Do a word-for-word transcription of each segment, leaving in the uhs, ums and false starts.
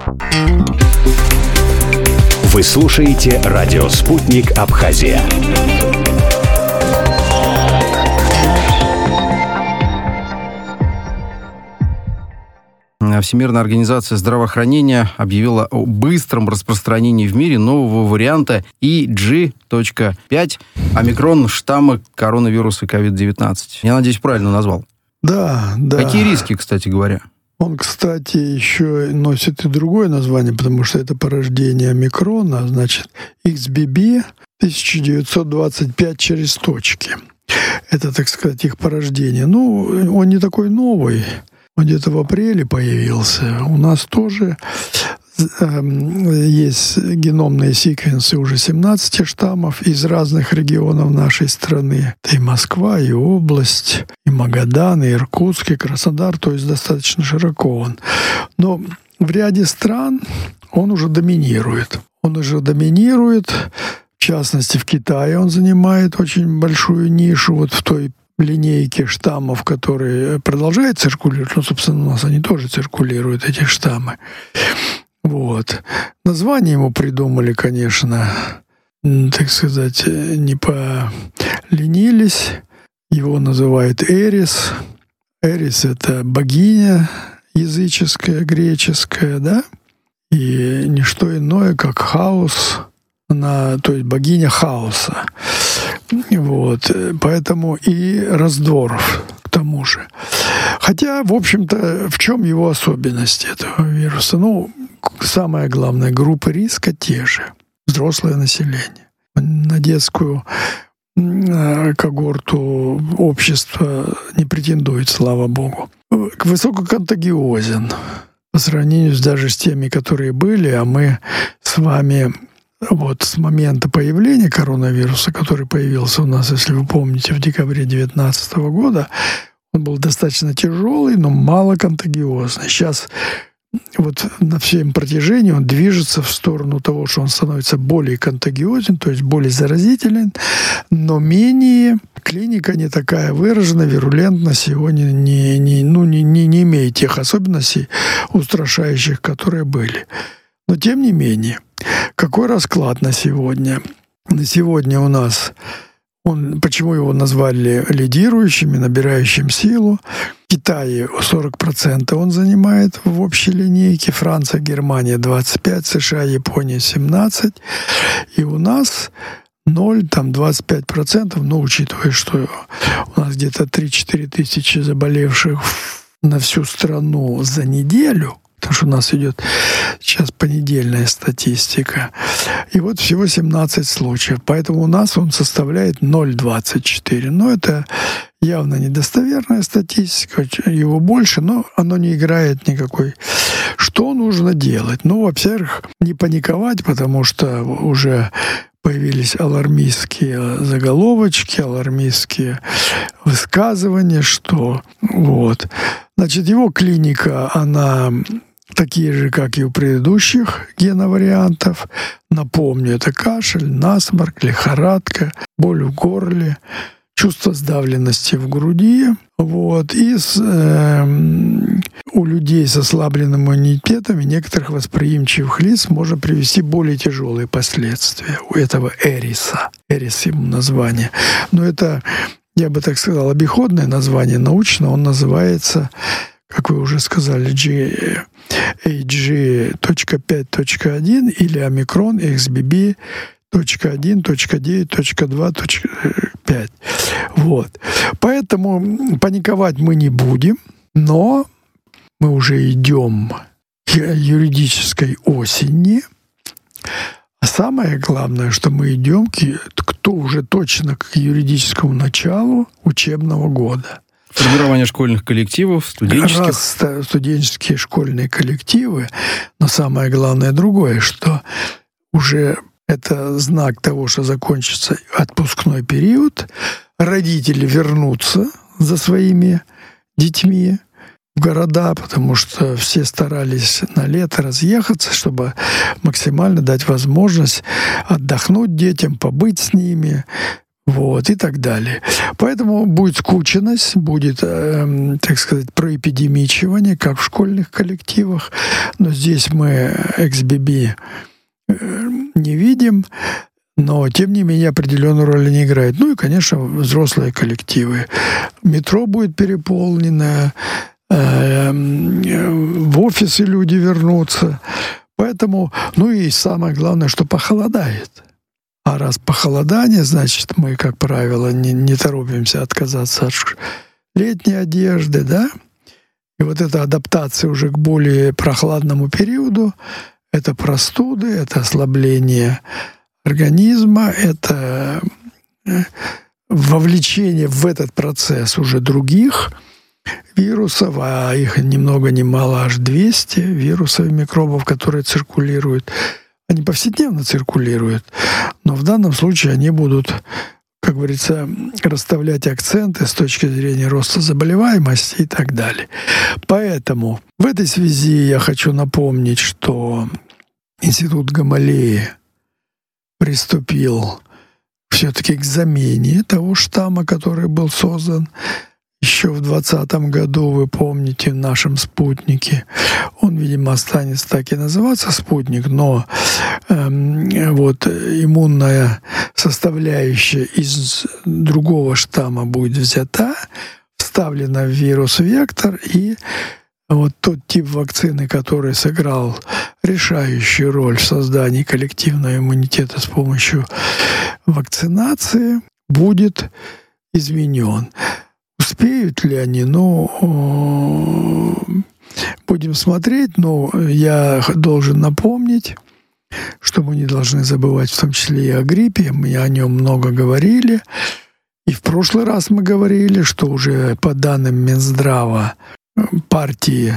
Вы слушаете радио «Спутник Абхазия». Всемирная организация здравоохранения объявила о быстром распространении в мире нового варианта и джи пять омикрон штамма коронавируса ковид девятнадцать. Я надеюсь, правильно назвал. Да, да. Какие риски, кстати говоря? Он, кстати, еще носит и другое название, потому что это порождение омикрона, значит, икс би би тысяча девятьсот двадцать пять через точки. Это, так сказать, их порождение. Ну, он не такой новый. Он где-то в апреле появился. У нас тоже э, есть геномные секвенсы уже семнадцати штаммов из разных регионов нашей страны. Это и Москва, и область, и Магадан, и Иркутск, и Краснодар. То есть достаточно широко он. Но в ряде стран он уже доминирует. Он уже доминирует. В частности, в Китае он занимает очень большую нишу вот в той линейки штаммов, которые продолжают циркулировать. Ну, собственно, у нас они тоже циркулируют, эти штаммы. Вот. Название ему придумали, конечно, так сказать, не поленились. Его называют Эрис. Эрис — это богиня языческая, греческая, да? И не что иное, как хаос. Она, то есть богиня хаоса. Вот. Поэтому и раздоров к тому же. Хотя, в общем-то, в чем его особенность этого вируса? Ну, самое главное, группы риска те же. Взрослое население. На детскую когорту общества не претендует, слава богу. Высококонтагиозен по сравнению даже с теми, которые были, а мы с вами вот с момента появления коронавируса, который появился у нас, если вы помните, в декабре две тысячи девятнадцатого года, он был достаточно тяжелый, но мало контагиозный. Сейчас вот на всем протяжении он движется в сторону того, что он становится более контагиозен, то есть более заразителен, но менее, клиника не такая выражена, вирулентность его не, не, не, ну, не, не, не имеет тех особенностей устрашающих, которые были. Но тем не менее, какой расклад на сегодня? На сегодня у нас, он, почему его назвали лидирующим и набирающим силу? В Китае сорок процентов он занимает в общей линейке, Франция, Германия двадцать пять процентов, США, Япония семнадцать процентов. И у нас ноль, там двадцать пять процентов, но учитывая, что у нас где-то три-четыре тысячи заболевших на всю страну за неделю, потому что у нас идет сейчас понедельная статистика. И вот всего семнадцать случаев. Поэтому у нас он составляет ноль целых двадцать четыре. Но это явно недостоверная статистика. Его больше, но оно не играет никакой. Что нужно делать? Ну, во-первых, не паниковать, потому что уже появились алармистские заголовочки, алармистские высказывания, что вот. Значит, его клиника, она такие же, как и у предыдущих геновариантов. Напомню, это кашель, насморк, лихорадка, боль в горле, чувство сдавленности в груди. Вот. И с, э, у людей с ослабленным иммунитетом и некоторых восприимчивых лиц можно привести более тяжелые последствия у этого эриса. Эрис ему название. Но это, я бы так сказал, обиходное название. Научно он называется, как вы уже сказали, эй джи пять точка один или омикрон икс би би точка один точка девять точка два точка пять. Вот. Поэтому паниковать мы не будем, но мы уже идем к юридической осени. А самое главное, что мы идем к, кто уже точно к юридическому началу учебного года. Формирование школьных коллективов, студенческих. Раз студенческие школьные коллективы, но самое главное другое, что уже это знак того, что закончится отпускной период, родители вернутся за своими детьми в города, потому что все старались на лето разъехаться, чтобы максимально дать возможность отдохнуть детям, побыть с ними, вот, и так далее. Поэтому будет скученность, будет, э, так сказать, проэпидемичивание, как в школьных коллективах. Но здесь мы икс би би э, не видим, но, тем не менее, определенную роль они играют. Ну и, конечно, взрослые коллективы. Метро будет переполнено, э, в офисы люди вернутся. Поэтому, ну и самое главное, что похолодает. А раз похолодание, значит, мы, как правило, не, не торопимся отказаться от летней одежды, да? И вот эта адаптация уже к более прохладному периоду, это простуды, это ослабление организма, это вовлечение в этот процесс уже других вирусов, а их ни много ни мало, аж двести вирусов и микробов, которые циркулируют. Они повседневно циркулируют, но в данном случае они будут, как говорится, расставлять акценты с точки зрения роста заболеваемости и так далее. Поэтому в этой связи я хочу напомнить, что Институт Гамалеи приступил все-таки к замене того штамма, который был создан еще в двадцатом году, вы помните, в нашем «Спутнике». Он, видимо, останется так и называться «Спутник», но э, вот иммунная составляющая из другого штамма будет взята, вставлена в вирус-вектор, и вот тот тип вакцины, который сыграл решающую роль в создании коллективного иммунитета с помощью вакцинации, будет изменен. Успеют ли они? Ну, будем смотреть, но я должен напомнить, что мы не должны забывать в том числе и о гриппе. Мы о нем много говорили. И в прошлый раз мы говорили, что уже по данным Минздрава партии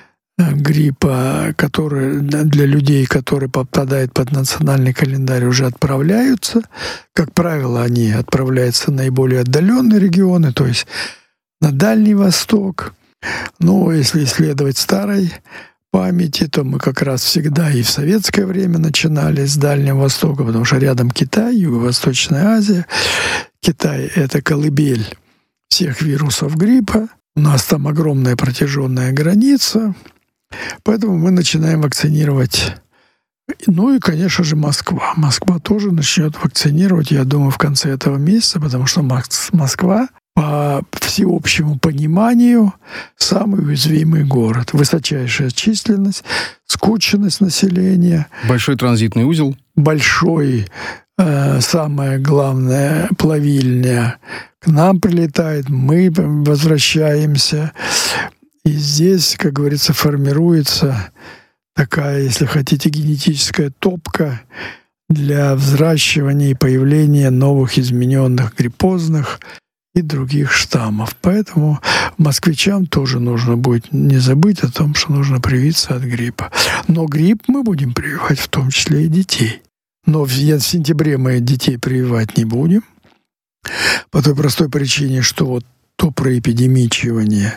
гриппа, которые для людей, которые попадают под национальный календарь, уже отправляются. Как правило, они отправляются в наиболее отдаленные регионы, то есть на Дальний Восток. Но если исследовать старой памяти, то мы как раз всегда и в советское время начинали с Дальнего Востока, потому что рядом Китай, Юго-Восточная Азия. Китай — это колыбель всех вирусов гриппа. У нас там огромная протяженная граница. Поэтому мы начинаем вакцинировать. Ну и, конечно же, Москва. Москва тоже начнет вакцинировать, я думаю, в конце этого месяца, потому что Москва, по всеобщему пониманию, самый уязвимый город. Высочайшая численность, скученность населения. Большой транзитный узел. Большой, э, самое главное, плавильня к нам прилетает, мы возвращаемся. И здесь, как говорится, формируется такая, если хотите, генетическая топка для взращивания и появления новых измененных гриппозных и других штаммов. Поэтому москвичам тоже нужно будет не забыть о том, что нужно привиться от гриппа. Но грипп мы будем прививать в том числе и детей. Но в сентябре мы детей прививать не будем. По той простой причине, что вот то проэпидемичивание,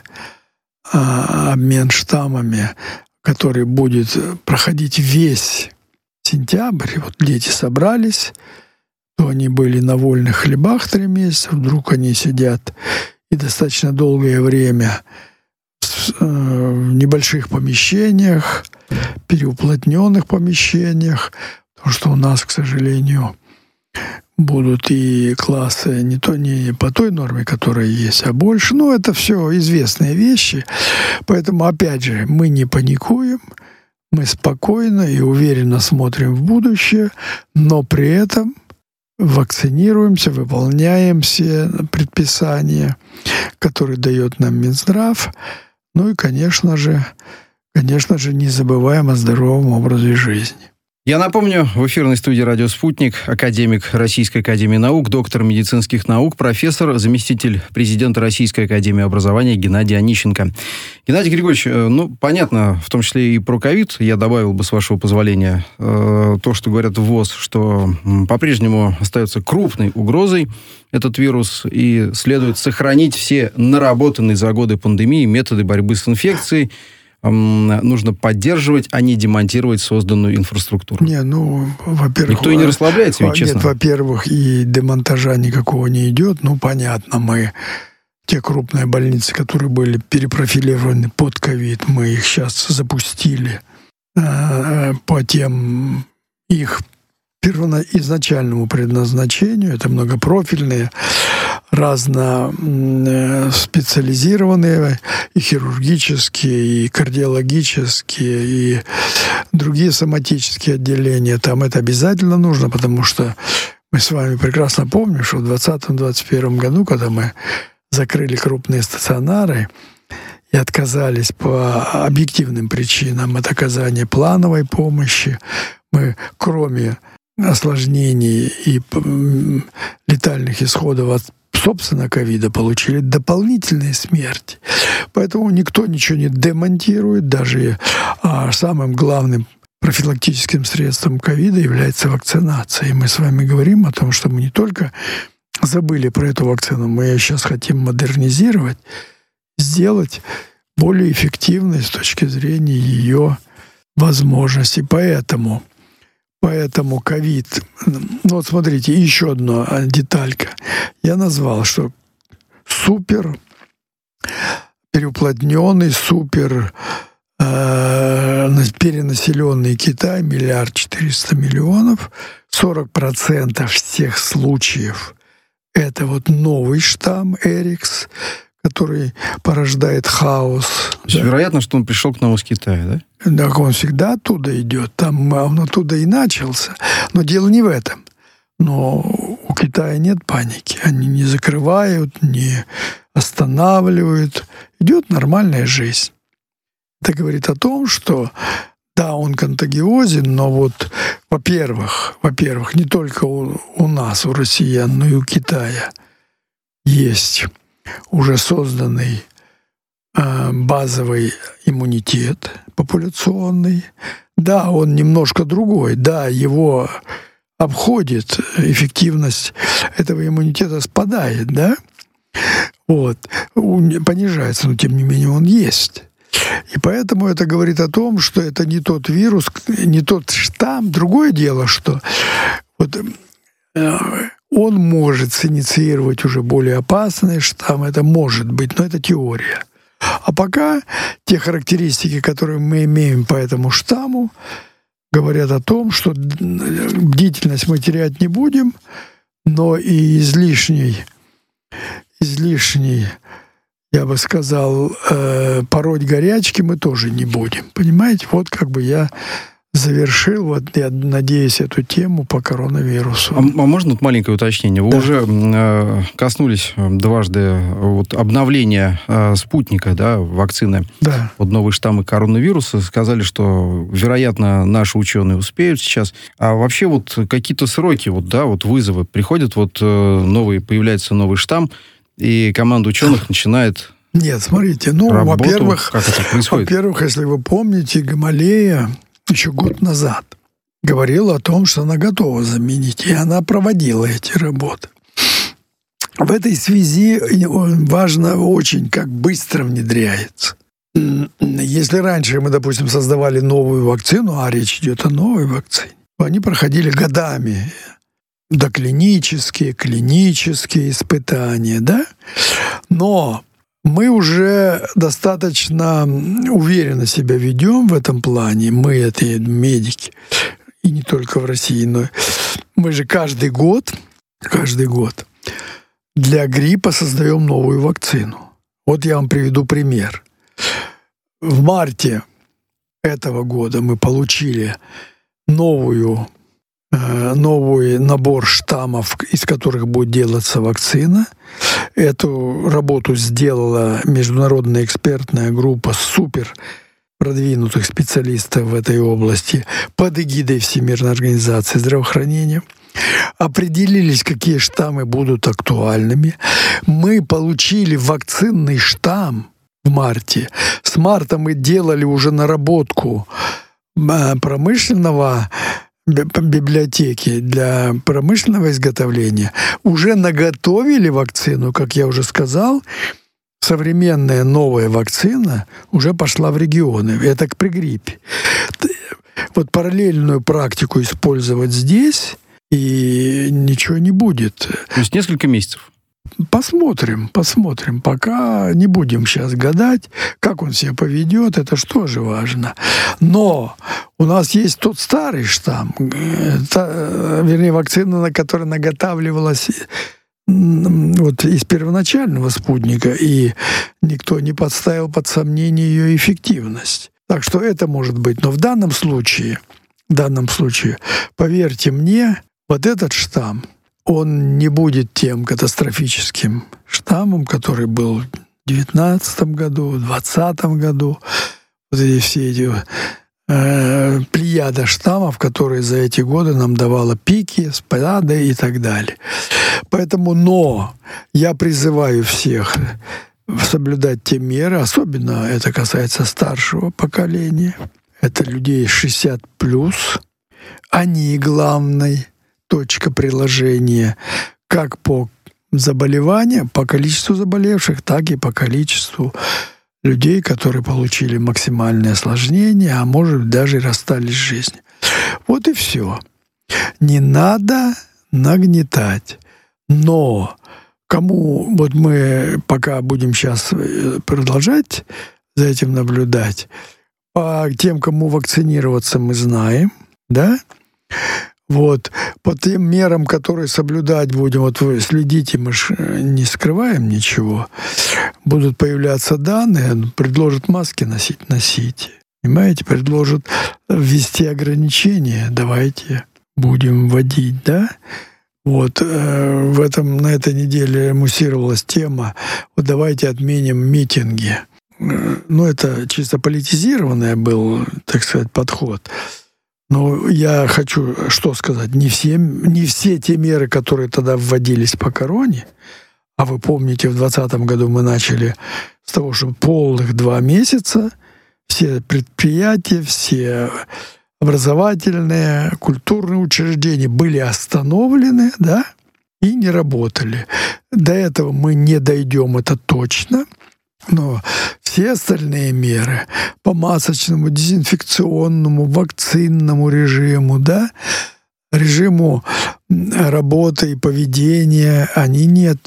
а, обмен штаммами, который будет проходить весь сентябрь, вот дети собрались, то они были на вольных хлебах три месяца, вдруг они сидят и достаточно долгое время в небольших помещениях, переуплотненных помещениях, потому что у нас, к сожалению, будут и классы не, то, не по той норме, которая есть, а больше. Ну, это все известные вещи. Поэтому, опять же, мы не паникуем, мы спокойно и уверенно смотрим в будущее, но при этом вакцинируемся, выполняем все предписания, которые дает нам Минздрав. Ну и, конечно же, конечно же, не забываем о здоровом образе жизни. Я напомню, в эфирной студии «Радио Спутник» академик Российской академии наук, доктор медицинских наук, профессор, заместитель президента Российской академии образования Геннадий Онищенко. Геннадий Григорьевич, ну, понятно, в том числе и про ковид, я добавил бы, с вашего позволения, то, что говорят в ВОЗ, что по-прежнему остается крупной угрозой этот вирус, и следует сохранить все наработанные за годы пандемии методы борьбы с инфекцией. нужно поддерживать, а не демонтировать созданную инфраструктуру. Не, ну, во-первых... Никто и не расслабляется, ведь, честно. Нет, во-первых, и демонтажа никакого не идет. Ну, понятно, мы... Те крупные больницы, которые были перепрофилированы под ковид, мы их сейчас запустили э, по тем их первоизначальному предназначению. Это многопрофильные, разно специализированные, и хирургические, и кардиологические, и другие соматические отделения. Там это обязательно нужно, потому что мы с вами прекрасно помним, что в двадцатом-двадцать первом году, когда мы закрыли крупные стационары и отказались по объективным причинам от оказания плановой помощи, мы, кроме осложнений и летальных исходов от, собственно, ковида, получили дополнительные смерти. Поэтому никто ничего не демонтирует, даже а самым главным профилактическим средством ковида является вакцинация. И мы с вами говорим о том, что мы не только забыли про эту вакцину, мы ее сейчас хотим модернизировать, сделать более эффективной с точки зрения ее возможностей. Поэтому, поэтому ковид... Ну вот смотрите, еще одна деталька. Я назвал, что супер переуплотненный, супер э, перенаселенный Китай, миллиард четыреста миллионов, сорок процентов всех случаев это вот новый штамм Эрикс, который порождает хаос. Да. Вероятно, что он пришел к нам из Китая, да? Так он всегда оттуда идет. Там он оттуда и начался. Но дело не в этом. Но у Китая нет паники. Они не закрывают, не останавливают. Идет нормальная жизнь. Это говорит о том, что да, он контагиозен, но вот, во-первых, во-первых, не только у, у нас, у россиян, но и у Китая есть уже созданный э, базовый иммунитет популяционный. Да, он немножко другой, да, его обходит, эффективность этого иммунитета спадает, да, вот, понижается, но тем не менее он есть. И поэтому это говорит о том, что это не тот вирус, не тот штамм. Другое дело, что вот, э, он может синициировать уже более опасный штамм, это может быть, но это теория. А пока те характеристики, которые мы имеем по этому штамму, говорят о том, что бдительность мы терять не будем, но и излишний, излишний я бы сказал, э, пороть горячки мы тоже не будем. Понимаете? Вот как бы я завершил, вот я надеюсь, эту тему по коронавирусу. А, а можно вот маленькое уточнение? Вы да. уже э, коснулись дважды вот, обновления э, спутника, да, вакцины да. под новые штаммы коронавируса. Сказали, что, вероятно, наши ученые успеют сейчас. А вообще вот какие-то сроки, вот, да, вот вызовы приходят, вот э, новый, появляется новый штамм, и команда ученых начинает Нет, смотрите, ну, работу. во-первых, как это происходит? Во-первых, если вы помните, Гамалея еще год назад говорила о том, что она готова заменить, и она проводила эти работы. В этой связи важно очень, как быстро внедряется. Если раньше мы, допустим, создавали новую вакцину, а речь идет о новой вакцине, они проходили годами доклинические, клинические испытания, да? Но мы уже достаточно уверенно себя ведем в этом плане. Мы, это медики, и не только в России, но мы же каждый год, каждый год для гриппа создаем новую вакцину. Вот я вам приведу пример. В марте этого года мы получили новую новый набор штаммов, из которых будет делаться вакцина. Эту работу сделала международная экспертная группа супер продвинутых специалистов в этой области под эгидой Всемирной организации здравоохранения. Определились, какие штаммы будут актуальными. Мы получили вакцинный штамм в марте. С марта мы делали уже наработку промышленного библиотеки для промышленного изготовления, уже наготовили вакцину, как я уже сказал, современная новая вакцина уже пошла в регионы. Это при гриппе. Вот параллельную практику использовать здесь, и ничего не будет. То есть несколько месяцев? Посмотрим, посмотрим. Пока не будем сейчас гадать, как он себя поведет, это же тоже важно. Но у нас есть тот старый штамм, это, вернее, вакцина, на которой наготавливалась вот из первоначального спутника, и никто не подставил под сомнение ее эффективность. Так что это может быть. Но в данном случае, в данном случае, поверьте мне, вот этот штамм, он не будет тем катастрофическим штаммом, который был в девятнадцатом году, в двадцатом году. Вот эти все эти э, плеяда штаммов, которые за эти годы нам давала пики, спады и так далее. Поэтому, но я призываю всех соблюдать те меры, особенно это касается старшего поколения, это людей шестьдесят плюс, они главной точка приложения как по заболеваниям, по количеству заболевших, так и по количеству людей, которые получили максимальное осложнение, а может даже и расстались с жизнью. Вот и все. Не надо нагнетать. Но кому, вот мы пока будем сейчас продолжать за этим наблюдать, по тем, кому вакцинироваться, мы знаем, да? Вот. По тем мерам, которые соблюдать будем, вот вы следите, мы же не скрываем ничего, будут появляться данные, предложат маски носить, носите. Понимаете, предложат ввести ограничения, давайте будем вводить, да? Вот в этом, на этой неделе муссировалась тема, вот давайте отменим митинги. Ну, это чисто политизированный был, так сказать, подход. Но я хочу что сказать, не все, не все те меры, которые тогда вводились по короне, а вы помните, в двадцатом году мы начали с того, что полных два месяца все предприятия, все образовательные, культурные учреждения были остановлены, да, и не работали. До этого мы не дойдем, это точно. Но все остальные меры по масочному, дезинфекционному, вакцинному режиму, да, режиму работы и поведения, они нет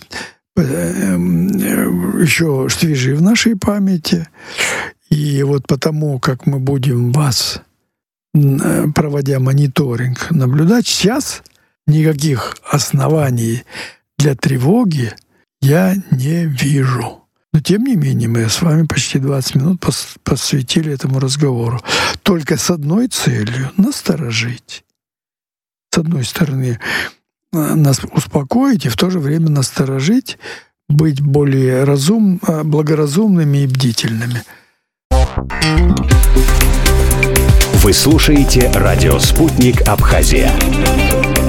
еще свежи в нашей памяти. И вот потому, как мы будем вас, проводя мониторинг, наблюдать, сейчас никаких оснований для тревоги я не вижу. Но, тем не менее, мы с вами почти двадцать минут посвятили этому разговору. Только с одной целью — насторожить. С одной стороны, нас успокоить, и в то же время насторожить, быть более разум, благоразумными и бдительными. Вы слушаете радио «Спутник Абхазия».